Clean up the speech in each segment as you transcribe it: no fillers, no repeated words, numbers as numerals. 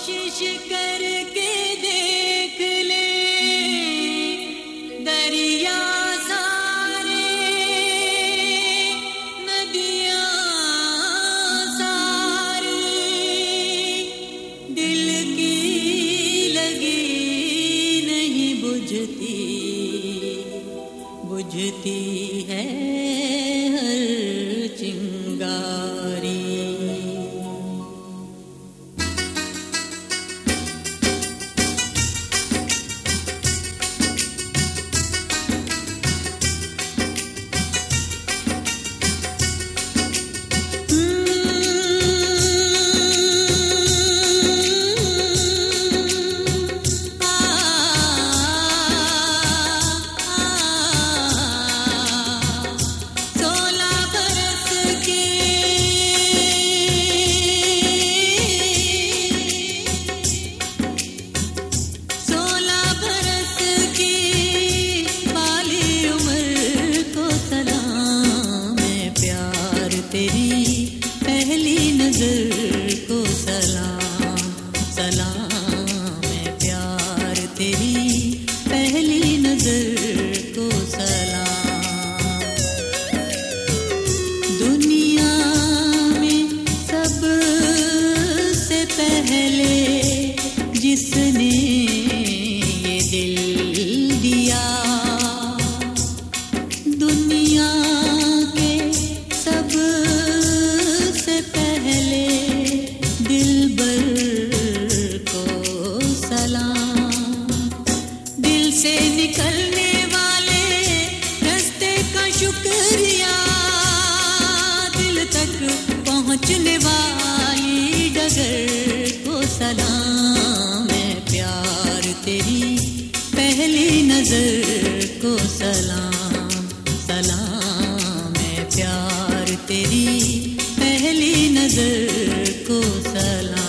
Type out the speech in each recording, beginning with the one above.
कोशिश करके देख ले दरिया सारे नदियाँ सारी दिल की लगी नहीं बुझती बुझती है हर चिंगारी। जिसने ये दिल दिया दुनिया के सब से पहले दिलबर को सलाम। दिल से निकलने वाले रास्ते का शुक्रिया, दिल तक पहुँचने वाली डगर को सलाम। तेरी पहली नजर को सलाम सलाम है प्यार तेरी पहली नजर को सलाम।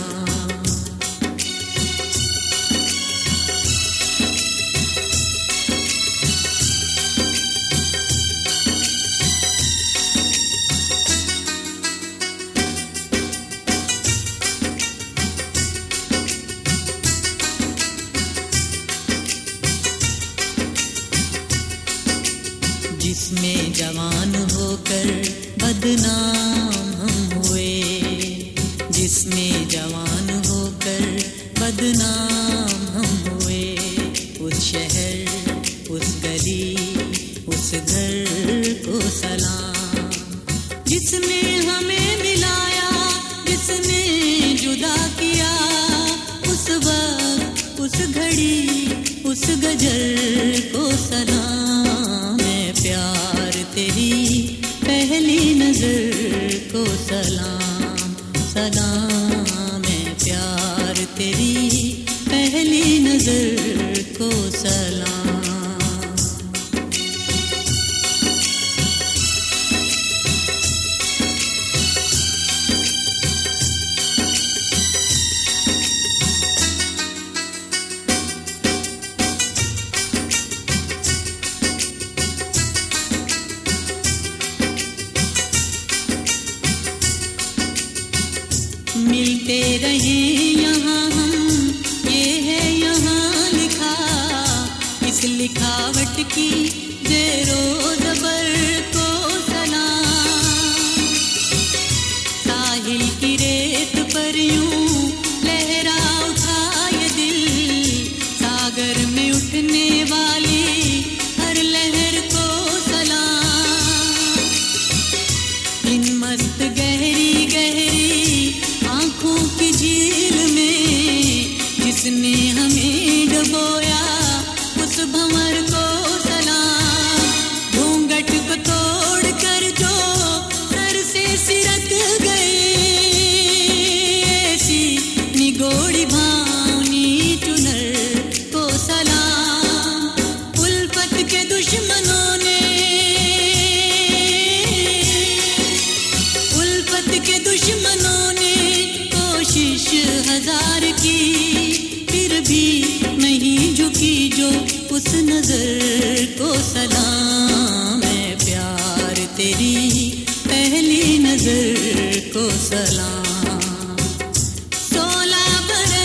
जिसमें जवान होकर बदनाम हम हुए, जिसमें जवान होकर बदनाम हम हुए, उस शहर उस गली उस घर को सलाम। जिसने हमें मिलाया जिसने जुदा किया, उस वक्त उस घड़ी उस गजर को सलाम। प्यार तेरी पहली नजर को सलाम सलाम है प्यार तेरी पहली नजर को सलाम। मिलते रहे यहाँ हम, ये है यहाँ लिखा, इस लिखावट की ज़ेरो ज़बर को सलाम। साहिल की रेत पर यूं लहरा उठा ये दिल, सागर में उठने वाली हर लहर को सलाम। इन मस्त गहरी गहरी आँखों की झील में जिसने हमें डुबोया, उस भंवर को सलाम। घूंघट को तोड़ कर जो सर से सिरक गई, ऐसी निगोड़ी भावनी चुनर को सलाम। उल्फत के दुश्मनों ने उल्फत के दुश्मनों ने कोशिश हजार की, फिर भी नहीं झुकी जो उस नजर को सलाम। है प्यार तेरी पहली नजर को सलाम। 16 बरस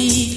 की।